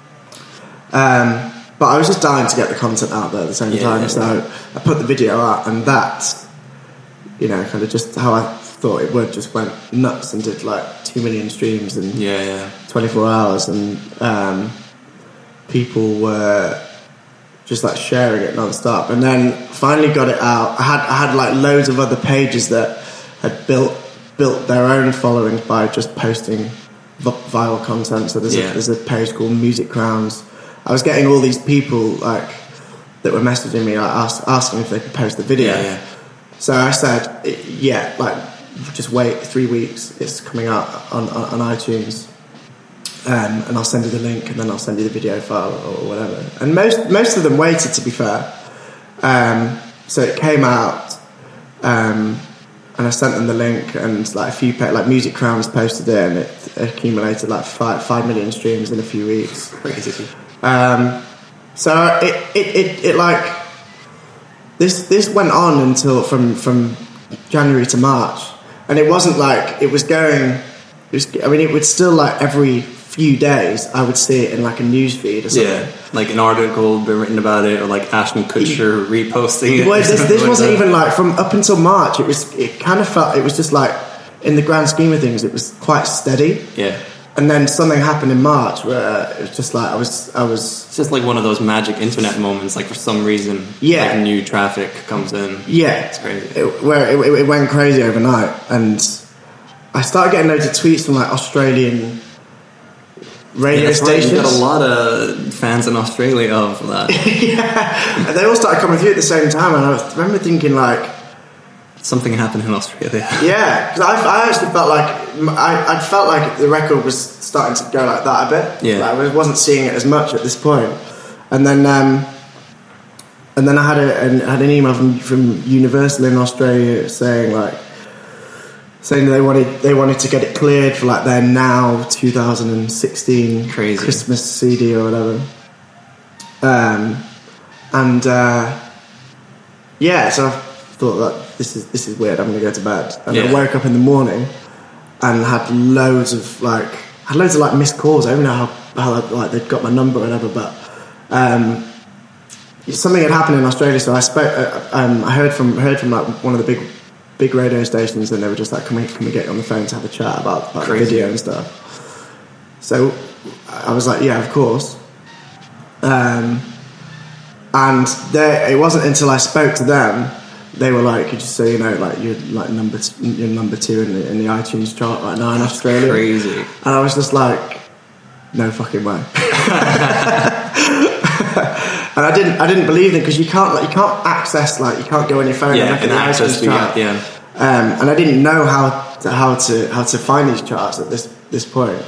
But I was just dying to get the content out there at the same time. So I put the video out, and that kind of just how I thought it would, just went nuts and did like 2 million streams in 24 hours, and people were just like sharing it non-stop. And then finally got it out. I had like loads of other pages that had built their own followings by just posting viral content. So there's a page called Music Crowns, I was getting all these people like that were messaging me, like, asking if they could post the video. Yeah. So I said, yeah, like just wait 3 weeks. It's coming out on iTunes, and I'll send you the link, and then I'll send you the video file or whatever. And most of them waited, to be fair. So it came out, and I sent them the link, and like a few like Music Crowns posted it, and it accumulated like 5 million streams in a few weeks. Crazy. So it like this went on until from January to March, and it wasn't like it was going. It would still like every few days I would see it in like a news feed or something. Yeah, like an article be written about it, or like Ashton Kutcher reposting it. Well, this wasn't even like from up until March. It kind of felt, it was just like, in the grand scheme of things, it was quite steady. Yeah. And then something happened in March where it was just like I was. It's just like one of those magic internet moments. Like for some reason, like new traffic comes in. Yeah, it's crazy. It went crazy overnight, and I started getting loads of tweets from like Australian radio stations. Right. You've got a lot of fans in Australia of that. Yeah, and they all started coming through at the same time, and I remember thinking like, something happened in Australia. Yeah, because I actually felt like I felt like the record was starting to go like that a bit. Yeah, like I wasn't seeing it as much at this point, and then I had an email from Universal in Australia saying they wanted to get it cleared for like their Now 2016 Christmas CD or whatever. So I thought that this is weird. I'm going to go to bed, and I woke up in the morning and had loads of missed calls. I don't know how like they'd got my number or whatever, but something had happened in Australia. So I spoke. I heard from like one of the big radio stations, and they were just like, "Can we get you on the phone to have a chat about the video and stuff?" So I was like, "Yeah, of course." And it wasn't until I spoke to them. They were like, just so you know, like you're number 2 in the iTunes chart right now in Australia. Crazy. And I was just like, no fucking way. And I didn't believe them, because you can't access, like you can't go on your phone and look at the iTunes chart. And I didn't know how to find these charts at this point.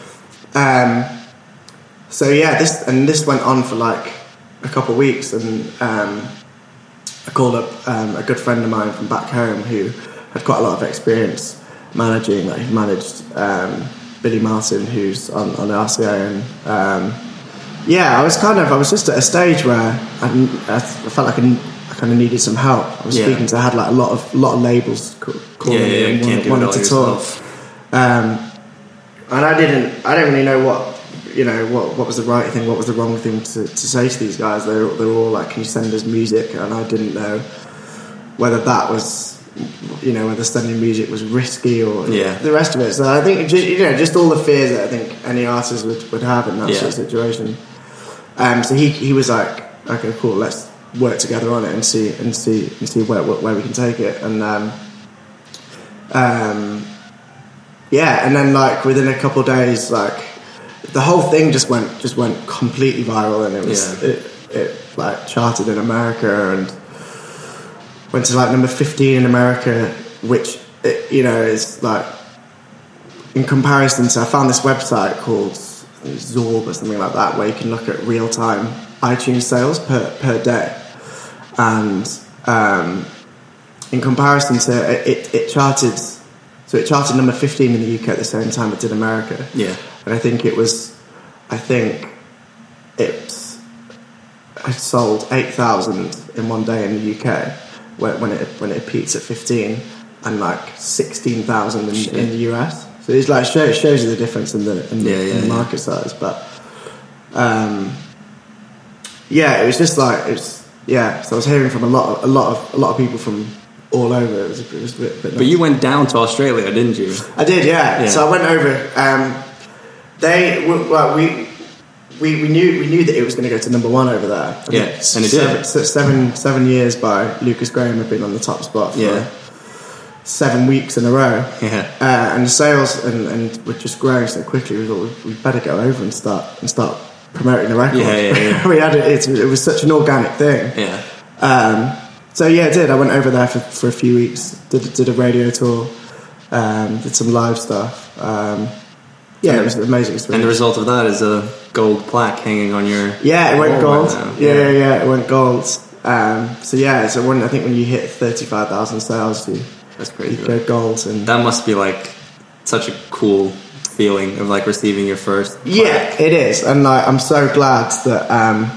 This went on for like a couple of weeks, and I called up a good friend of mine from back home who had quite a lot of experience managing. Like he managed Billy Martin, who's on the RCA, and I was just at a stage where I felt like I kind of needed some help. I was speaking to, I had like a lot of labels calling me and wanted to talk. And I didn't really know what was the right thing, what was the wrong thing to say to these guys. They were all like, "Can you send us music?" And I didn't know whether that was, whether sending music was risky or the rest of it. So I think just all the fears that I think any artist would have in that sort of situation. So he was like, "Okay, cool, let's work together on it and see where we can take it." And and then like within a couple of days, like the whole thing just went completely viral, and it was it like charted in America and went to like number 15 in America, which is like, in comparison to, I found this website called Zorb or something like that, where you can look at real-time iTunes sales per day, and in comparison to it charted number 15 in the UK at the same time it did America. And I think it sold 8,000 in one day in the UK when it peaked at 15, and like 16,000 in the US. So it's like shows you the difference in the market size. But it was just like So I was hearing from a lot of people from all over. It was a bit But nuts. you went down to Australia, didn't you? I did, yeah. So I went over. We knew that it was going to go to number 1 over there. And it did. 7 years by Lucas Graham had been on the top spot for 7 weeks in a row. And the sales and were just growing so quickly. We thought we better go over and start promoting the record. Yeah. We had it was such an organic thing. Yeah. So yeah, I did. I went over there for a few weeks. Did a radio tour. Did some live stuff. It was an amazing experience. And the result of that is a gold plaque hanging on your. Yeah, it went gold. Right now. Yeah, it went gold. So when I think when you hit 35,000 sales, that's crazy. You go gold, and that must be like such a cool feeling of like receiving your first plaque. Yeah, it is, and like I'm so glad that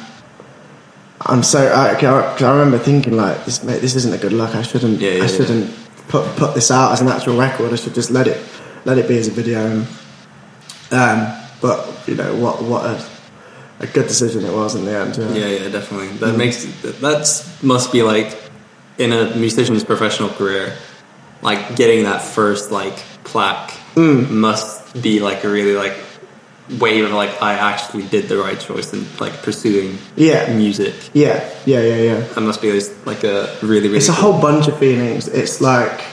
I remember thinking like this isn't a good look. I shouldn't put this out as an actual record. I should just let it be as a video. But you know what a good decision it was in the end. Yeah, definitely. That must be like in a musician's professional career, like getting that first like plaque must be like a really like wave of like I actually did the right choice in like pursuing music. Yeah. That must be like a really it's a whole bunch of feelings. It's like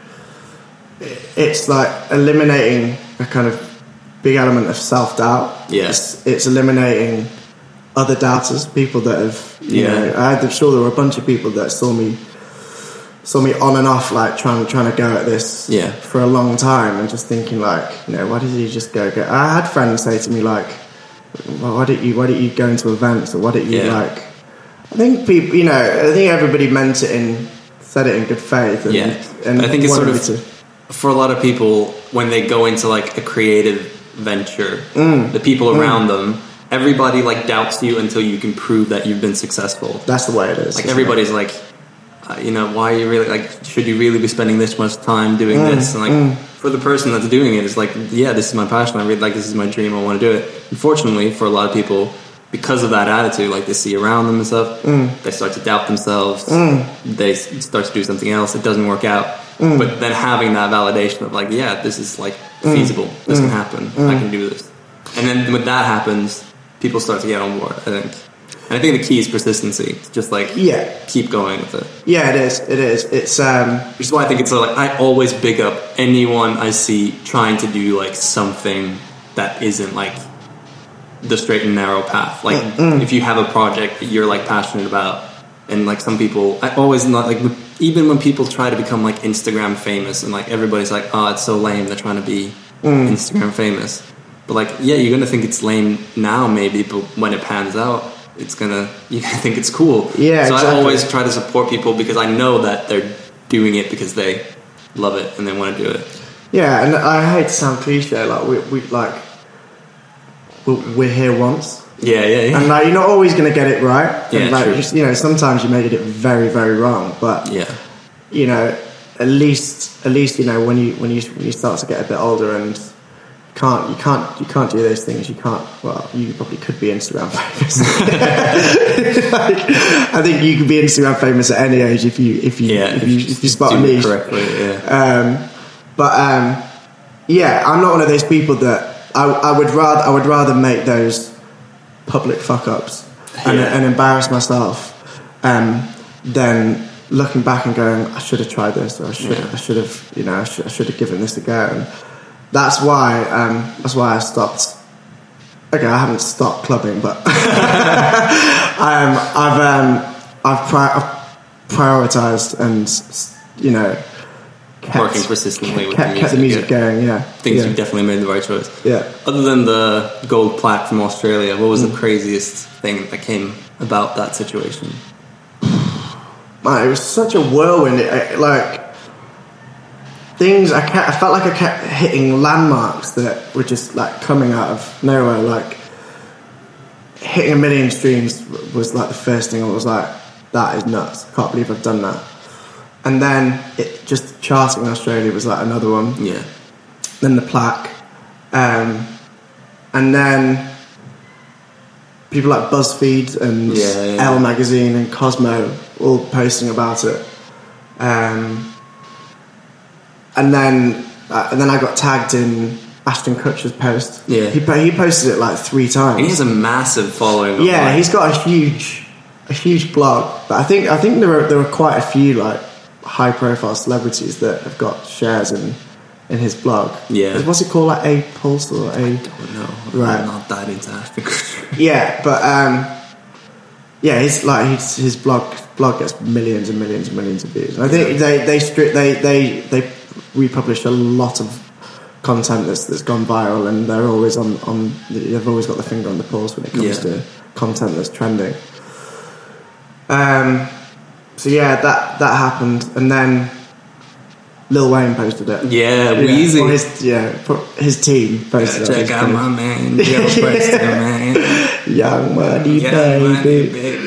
eliminating a kind of big element of self-doubt. Yes. It's eliminating other doubters, people that have I'm sure there were a bunch of people that saw me on and off like trying to go at this for a long time and just thinking like, you know, why did you just go? I had friends say to me like, well, why don't you go into events, or why don't you like, I think people, you know, I think everybody said it in good faith, and I think it's sort of for a lot of people when they go into like a creative venture, the people around them, everybody like doubts you until you can prove that you've been successsul. That's the way it is. Like everybody's like, you know, why are you really like? Should you really be spending this much time doing this? And like for the person that's doing it, it's like, yeah, this is my passion. I really like this is my dream. I want to do it. Unfortunately, for a lot of people, because of that attitude, like they see around them and stuff, they start to doubt themselves. They start to do something else. It doesn't work out. But then having that validation of like, yeah, this is like feasible. This can happen. I can do this. And then when that happens, people start to get on board, I think. And I think the key is persistency. It's just like keep going with it. Yeah, it is. It's which is why I think it's like I always big up anyone I see trying to do like something that isn't like the straight and narrow path. Like if you have a project that you're like passionate about, and like some people, I always not like even when people try to become like Instagram famous, and like everybody's like, oh, it's so lame. They're trying to be Instagram famous. But like, yeah, you're gonna think it's lame now, maybe, but when it pans out, you're gonna think it's cool. Yeah, so exactly. I always try to support people because I know that they're doing it because they love it and they want to do it. Yeah, and I hate to sound cliche, like we're here once. Yeah. And like, you're not always gonna get it right. Yeah, and like, true. you know, sometimes you may get it very, very wrong. But you know, at least you know when you start to get a bit older and you can't do those things. You can't. Well, you probably could be Instagram famous. Like, I think you could be Instagram famous at any age if you spot a niche correctly. I'm not one of those people that I would rather make those public fuck ups and embarrass myself than looking back and going, I should have tried this, or I should have given this a go. And that's why I stopped. Okay, I haven't stopped clubbing, but I've prioritized and, you know, working persistently with kept the music going. Yeah, you definitely made the right choice. Yeah. Other than the gold plaque from Australia, what was the craziest thing that came about that situation? Man, it was such a whirlwind. I felt like I kept hitting landmarks that were just like coming out of nowhere. Like hitting 1 million streams was like the first thing I was like, that is nuts. I can't believe I've done that. And then it just charting in Australia was like another one. Yeah. Then the plaque, and then people like BuzzFeed and Elle magazine and Cosmo all posting about it. And then I got tagged in Ashton Kutcher's post. Yeah, he posted it like 3 times. And he has a massive following. Yeah, he's got a huge blog. But I think there are quite a few like high profile celebrities that have got shares in in his blog. Yeah. What's it called? Like A Pulse or A? I don't know. Right. I'm not that into acting. Yeah, but yeah, his blog gets millions and millions and millions of views. And I think they republish a lot of content that's gone viral, and they're always on. They've always got the finger on the pulse when it comes to content that's trending. So yeah, that happened, and then Lil Wayne posted it. Yeah, Weezy. Or his team posted it. Check out my man, Joe Preston, man. Young money, baby.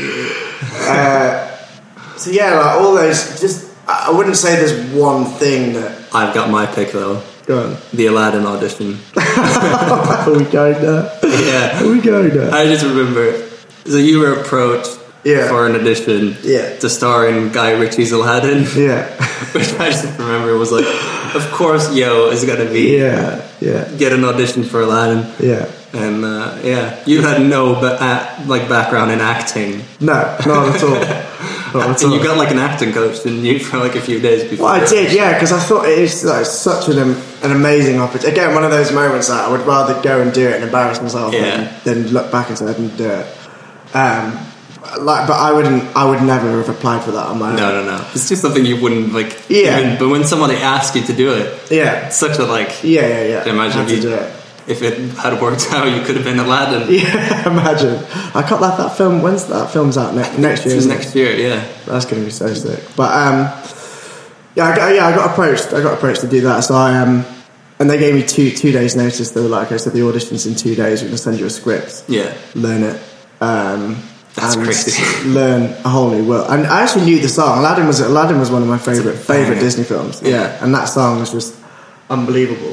So yeah, like all those. Just I wouldn't say there's one thing that. I've got my pick though. Go on. The Aladdin audition. Are we going there? Yeah. Are we going there? I just remember. So you were approached for an audition to star in Guy Ritchie's Aladdin. Yeah. Which I just remember was like, of course, Yo is gonna be get an audition for Aladdin. Yeah. And you had no background in acting. No, not at all. And you got like an acting coach, didn't you, for like a few days before? Well, I did, yeah, because I thought it is like such an amazing opportunity. Again, one of those moments that I would rather go and do it and embarrass myself than look back and say I didn't do it. But I would never have applied for that on my own. No. It's just something you wouldn't like. Yeah. But when somebody asks you to do it, it's such a like. Yeah. Imagine if it had worked out, you could have been Aladdin. Yeah, imagine. I got that film. When's that film's out next year? It's next year. Yeah, that's going to be so sick. But I got approached. I got approached to do that. So and they gave me two days notice. They were like, okay, so the audition's in 2 days. We're going to send you a script. Yeah, learn it. That's crazy. Learn a whole new world. And I actually knew the song. Aladdin was one of my favorite Disney films. Yeah, and that song was just unbelievable.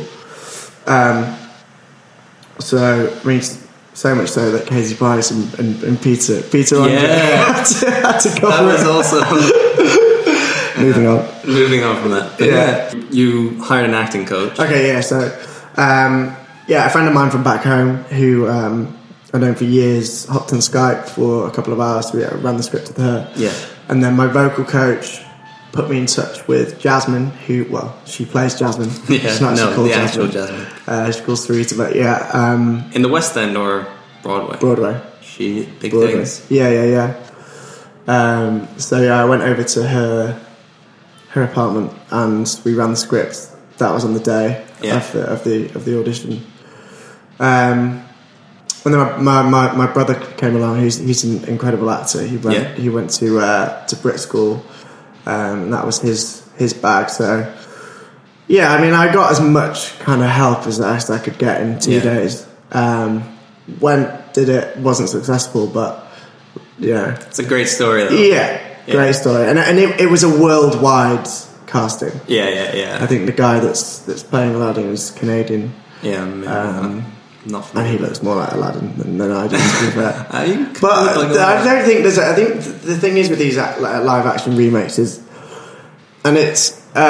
So I mean, so much so that Casey Price and Peter Andre had to cover that was also moving on from that. But you hired an acting coach. Okay, yeah. So a friend of mine from back home who I've known for years hopped on Skype for a couple of hours. We ran the script with her. Yeah, and then my vocal coach put me in touch with Jasmine, she plays Jasmine. Yeah, she's not called actual Jasmine. She calls Sarita, but in the West End or Broadway? Broadway. She big things. Yeah. So I went over to her apartment and we ran the script. That was on the day of the audition. And then my brother came along. He's an incredible actor. He went to Brit School. And that was his bag. So, yeah, I mean, I got as much kind of help as I could get in 2 days. Did it, wasn't successful, but, yeah. It's a great story, though. Yeah, great story. And it was a worldwide casting. Yeah. I think the guy that's playing Aladdin is Canadian. Yeah, not and he looks more like Aladdin than I do, to be fair. But I don't think I think the thing is with these live action remakes is, and it's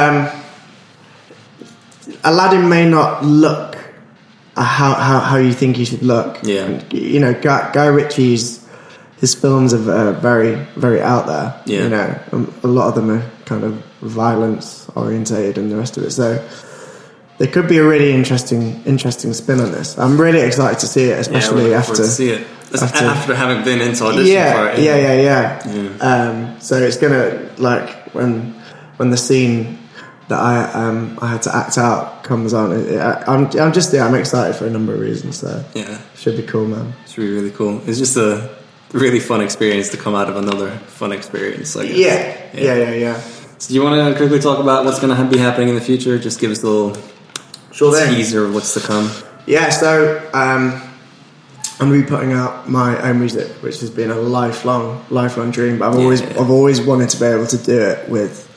Aladdin may not look how you think he should look. Yeah, and, Guy Ritchie's his films are very very out there. Yeah, a lot of them are kind of violence orientated and the rest of it. So. There could be a really interesting spin on this. I'm really excited to see it, especially after having been into audition for it. Yeah. So it's gonna when the scene that I had to act out comes on. I'm excited for a number of reasons. So it should be cool, man. It's really really cool. It's just a really fun experience to come out of another fun experience. I guess. Yeah. So do you want to quickly talk about what's going to be happening in the future? Just give us a little. Teaser of what's to come. Yeah, so I'm going to be putting out my own music, which has been a lifelong dream. But I've always wanted to be able to do it with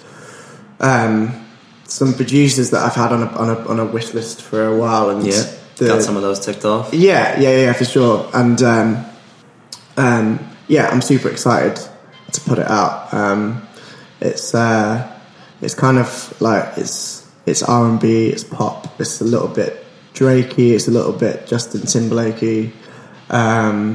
some producers that I've had on a wish list for a while, and got some of those ticked off. Yeah, for sure. And I'm super excited to put it out. It's kind of like it's R&B, it's pop, it's a little bit Drakey, it's a little bit Justin Timberlakey.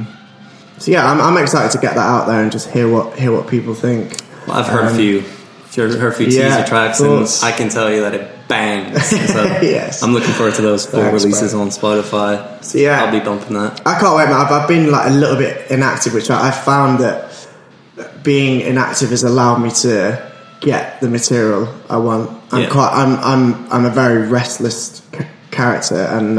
So I'm excited to get that out there and just hear what people think. Well, I've heard a few her few Yeah, teaser tracks, of and course. I can tell you that it bangs. So Yes. I'm looking forward to those full Thanks, releases bro. on Spotify. So, yeah. I'll be bumping that. I can't wait, man. I've been like a little bit inactive, which I found that being inactive has allowed me to get the material I want. I'm a very restless character, and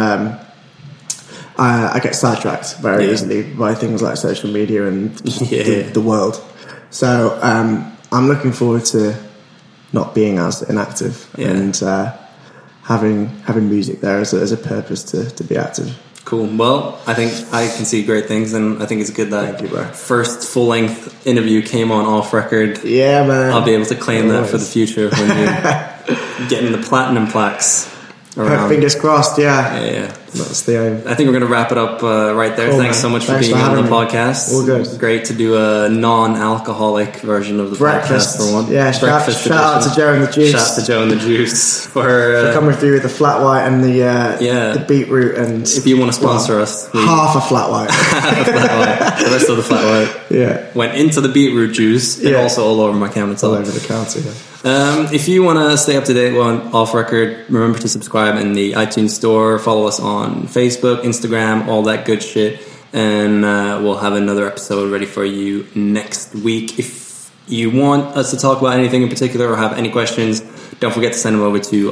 I get sidetracked very easily by things like social media and the world. So I'm looking forward to not being as inactive and having music there as a purpose to be active. Cool. Well, I think I can see great things, and I think it's good that Thank you, bro. first full-length interview came on off record. Yeah, man. I'll be able to claim that for the future when you're getting the platinum plaques around. Fingers crossed, yeah. Yeah. That's the aim. I think we're going to wrap it up right there. Cool, Thanks man. so much for Thanks being for on the having me. podcast. All good. Great to do a non-alcoholic version of the Breakfast. podcast for one. Yeah, Breakfast shout out edition. to Joe and the Juice. Shout out to Joe and the Juice for coming through with the flat white and the beetroot and if you want to sponsor us, half a flat white. the rest of the flat white Yeah, went into the beetroot juice and Yeah. also all over my countertop. all over the counter. Yeah. If you want to stay up to date on Off Record, remember to subscribe in the iTunes store. Follow us on Facebook, Instagram, all that good shit. And we'll have another episode ready for you next week. If you want us to talk about anything in particular or have any questions, don't forget to send them over to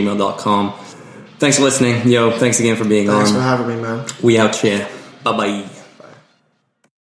offrecordpod@gmail.com. Thanks for listening. Yo, thanks again for being Thanks on. for having me, man. We out here. Bye-bye.